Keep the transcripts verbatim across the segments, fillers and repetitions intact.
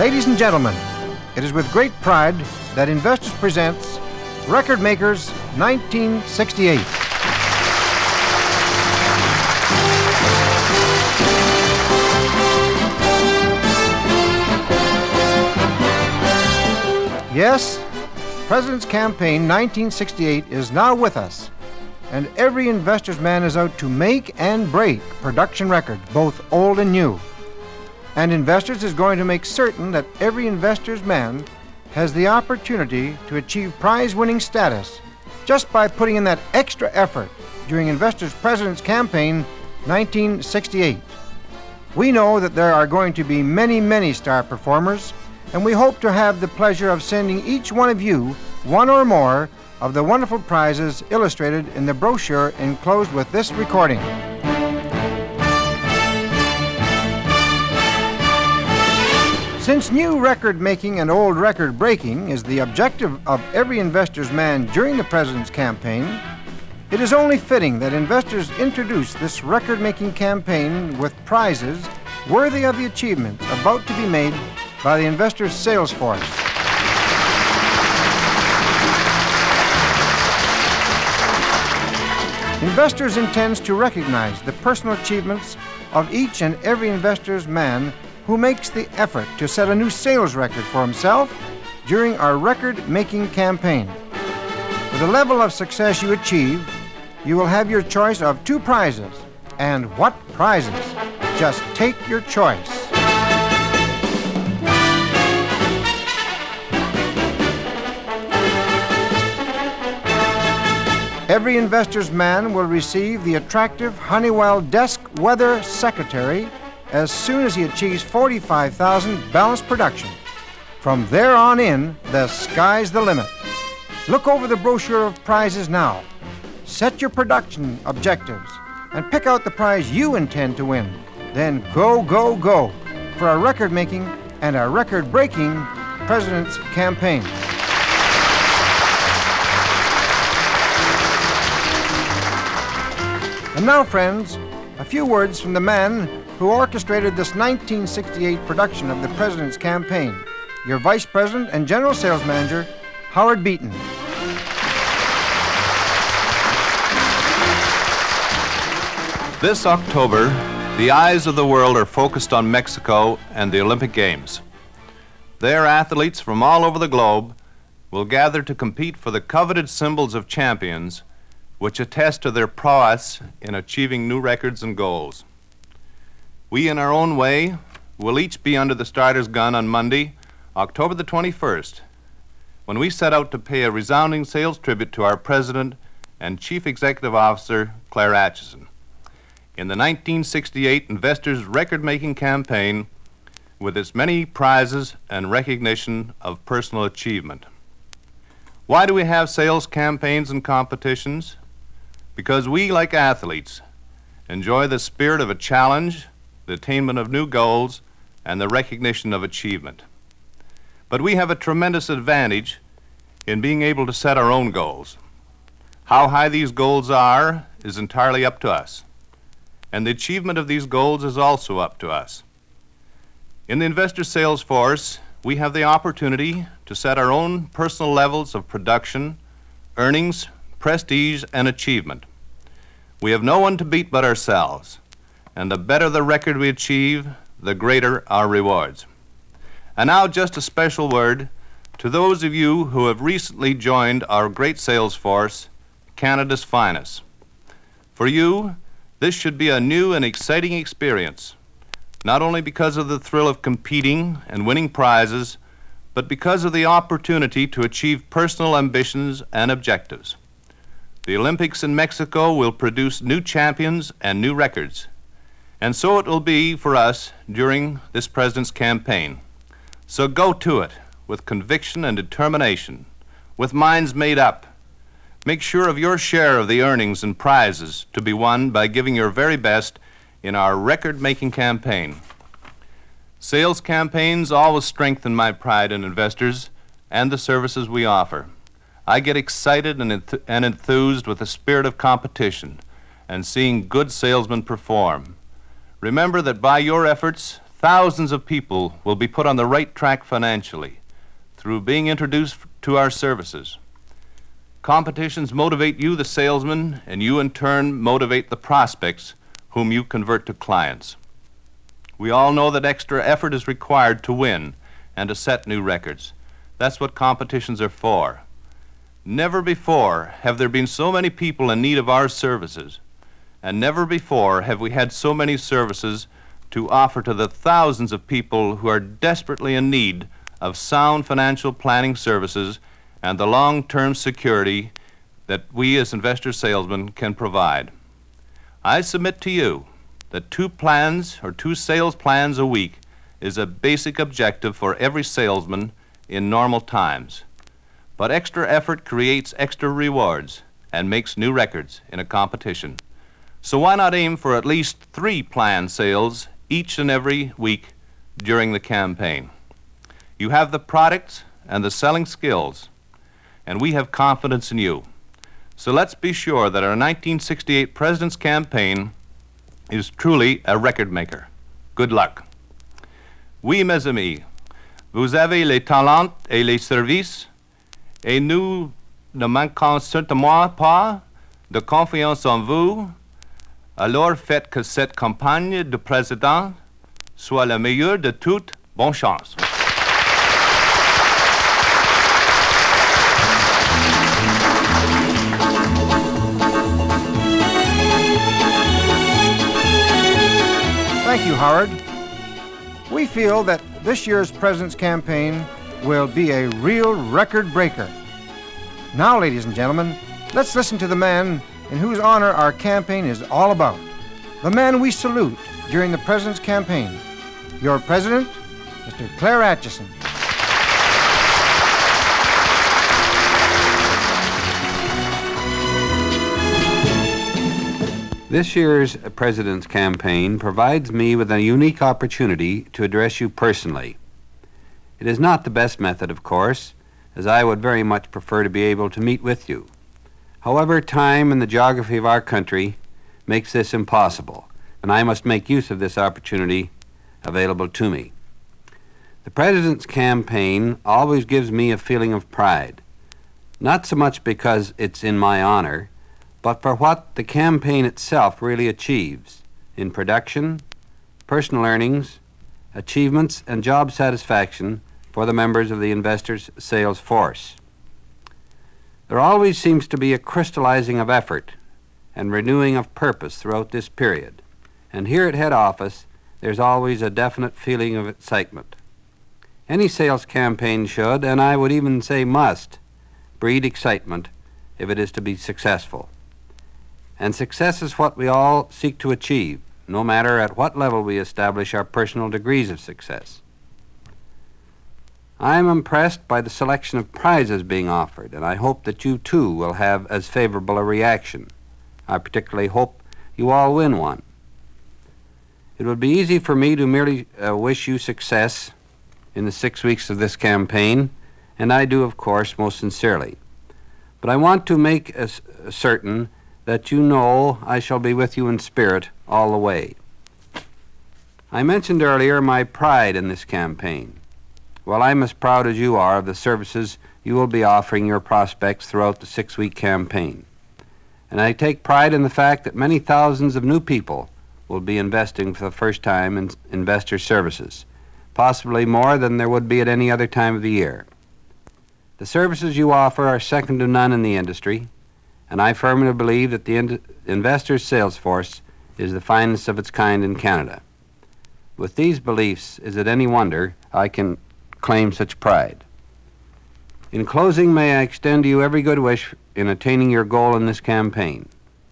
Ladies and gentlemen, it is with great pride that Investors presents Record Makers nineteen sixty-eight. Yes, President's Campaign nineteen sixty-eight is now with us, and every investor's man is out to make and break production records, both old and new. And Investors is going to make certain that every investor's man has the opportunity to achieve prize-winning status just by putting in that extra effort during Investors' President's Campaign nineteen sixty-eight. We know that there are going to be many, many star performers, and we hope to have the pleasure of sending each one of you one or more of the wonderful prizes illustrated in the brochure enclosed with this recording. Since new record making and old record breaking is the objective of every investor's man during the President's Campaign, it is only fitting that Investors introduce this record making campaign with prizes worthy of the achievements about to be made by the Investors' sales force. Investors intends to recognize the personal achievements of each and every investor's man who makes the effort to set a new sales record for himself during our record-making campaign. For the level of success you achieve, you will have your choice of two prizes. And what prizes? Just take your choice. Every investor's man will receive the attractive Honeywell Desk Weather Secretary as soon as he achieves forty-five thousand balanced production. From there on in, the sky's the limit. Look over the brochure of prizes now. Set your production objectives and pick out the prize you intend to win. Then go, go, go for a record-making and a record-breaking President's Campaign. And now, friends, a few words from the man who orchestrated this nineteen sixty-eight production of the President's Campaign, your Vice President and General Sales Manager, Howard Beaton. This October, the eyes of the world are focused on Mexico and the Olympic Games. There, athletes from all over the globe will gather to compete for the coveted symbols of champions, which attest to their prowess in achieving new records and goals. We, in our own way, will each be under the starter's gun on Monday, October the twenty-first, when we set out to pay a resounding sales tribute to our President and Chief Executive Officer, Claire Acheson, in the nineteen sixty-eight Investors record-making campaign with its many prizes and recognition of personal achievement. Why do we have sales campaigns and competitions? Because we, like athletes, enjoy the spirit of a challenge, the attainment of new goals, and the recognition of achievement. But we have a tremendous advantage in being able to set our own goals. How high these goals are is entirely up to us, and the achievement of these goals is also up to us. In the Investor Sales Force, we have the opportunity to set our own personal levels of production, earnings, prestige, and achievement. We have no one to beat but ourselves, and the better the record we achieve, the greater our rewards. And now just a special word to those of you who have recently joined our great sales force, Canada's finest. For you, this should be a new and exciting experience, not only because of the thrill of competing and winning prizes, but because of the opportunity to achieve personal ambitions and objectives. The Olympics in Mexico will produce new champions and new records. And so it will be for us during this President's Campaign. So go to it with conviction and determination, with minds made up. Make sure of your share of the earnings and prizes to be won by giving your very best in our record-making campaign. Sales campaigns always strengthen my pride in Investors and the services we offer. I get excited and, enth- and enthused with the spirit of competition and seeing good salesmen perform. Remember that by your efforts, thousands of people will be put on the right track financially through being introduced to our services. Competitions motivate you, the salesman, and you in turn motivate the prospects whom you convert to clients. We all know that extra effort is required to win and to set new records. That's what competitions are for. Never before have there been so many people in need of our services, and never before have we had so many services to offer to the thousands of people who are desperately in need of sound financial planning services and the long-term security that we as investor salesmen can provide. I submit to you that two plans or two sales plans a week is a basic objective for every salesman in normal times. But extra effort creates extra rewards and makes new records in a competition. So why not aim for at least three planned sales each and every week during the campaign? You have the products and the selling skills, and we have confidence in you. So let's be sure that our nineteen sixty-eight President's Campaign is truly a record maker. Good luck. Oui, mes amis, vous avez les talents et les services, et nous ne manquons certainement pas de confiance en vous. Alors faites que cette campagne de président soit la meilleure de toutes. Bonne chance. Thank you, Howard. We feel that this year's President's Campaign will be a real record breaker. Now, ladies and gentlemen, let's listen to the man in whose honor our campaign is all about. The man we salute during the President's Campaign. Your President, Mister Claire Atchison. This year's President's Campaign provides me with a unique opportunity to address you personally. It is not the best method, of course, as I would very much prefer to be able to meet with you. However, time and the geography of our country makes this impossible, and I must make use of this opportunity available to me. The President's Campaign always gives me a feeling of pride, not so much because it's in my honor, but for what the campaign itself really achieves in production, personal earnings, achievements, and job satisfaction for the members of the investors' sales force. There always seems to be a crystallizing of effort and renewing of purpose throughout this period, and here at head office there's always a definite feeling of excitement. Any sales campaign should, and I would even say must, breed excitement if it is to be successful. And success is what we all seek to achieve, no matter at what level we establish our personal degrees of success. I am impressed by the selection of prizes being offered, and I hope that you too will have as favorable a reaction. I particularly hope you all win one. It would be easy for me to merely uh, wish you success in the six weeks of this campaign, and I do, of course, most sincerely. But I want to make as certain that you know I shall be with you in spirit all the way. I mentioned earlier my pride in this campaign. Well, I'm as proud as you are of the services you will be offering your prospects throughout the six-week campaign. And I take pride in the fact that many thousands of new people will be investing for the first time in investor services, possibly more than there would be at any other time of the year. The services you offer are second to none in the industry, and I firmly believe that the in- investor's sales force is the finest of its kind in Canada. With these beliefs, is it any wonder I can claim such pride? In closing, may I extend to you every good wish in attaining your goal in this campaign,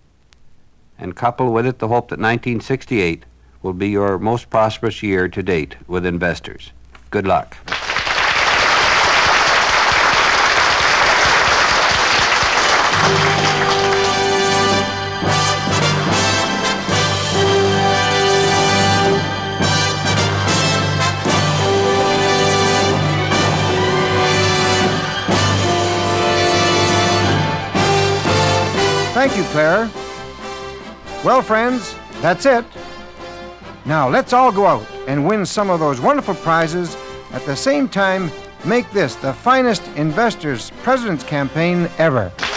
and couple with it the hope that nineteen sixty-eight will be your most prosperous year to date with investors. Good luck. Thank you, Claire. Well, friends, that's it. Now let's all go out and win some of those wonderful prizes. At the same time, make this the finest Investors President's Campaign ever.